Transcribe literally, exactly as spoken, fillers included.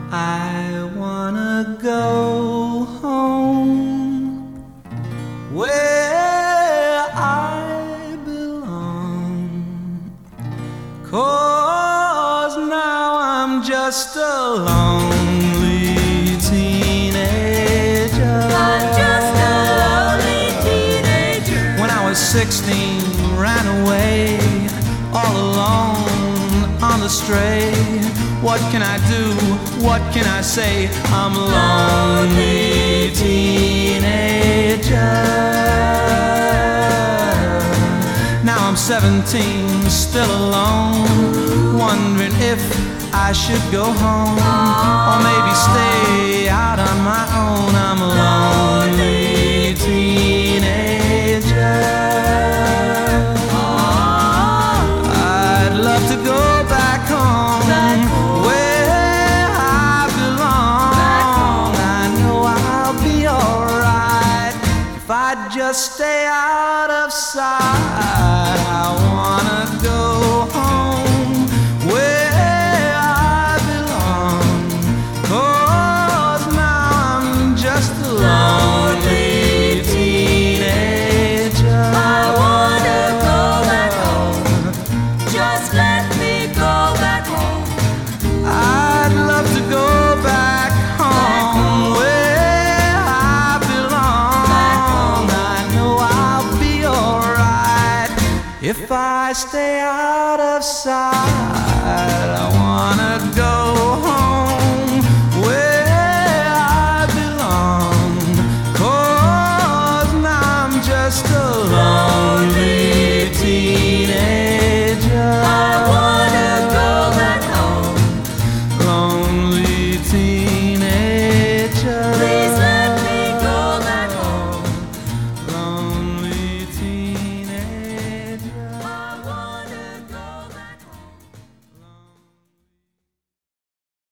I wanna go home where I belong, 'cause now I'm just a lonely teenager. I'm just a lonely teenager. When I was sixteen, ran away all alone on the stray. What can I do? What can I say? I'm a lonely teenager. Now I'm seventeen, still alone, wondering if I should go home or maybe stay out on my own. I'm a lonely teenager. I'd love to go back home, where I belong. I know I'll be alright if I just stay out of sight. I wanna go home where I belong, 'cause now I'm just a lonely teenager. I wanna go back home. Just let me go back home. I'd love to go back home where I belong. I know I'll be alright if I stay out of sight. I wanna go